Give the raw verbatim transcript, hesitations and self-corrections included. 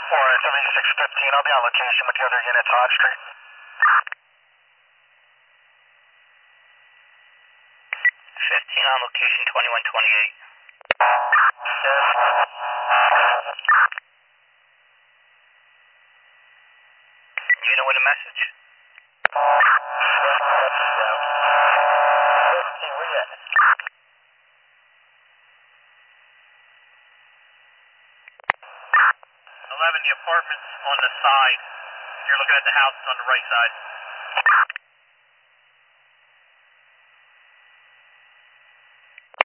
Alright, seventy-six fifteen, I'll be on location with the other units on Street. fifteen on location, twenty-one twenty-eight. Unit with a message? fifteen, where you at? eleven, the apartment's on the side. You're looking at the house, it's on the right side.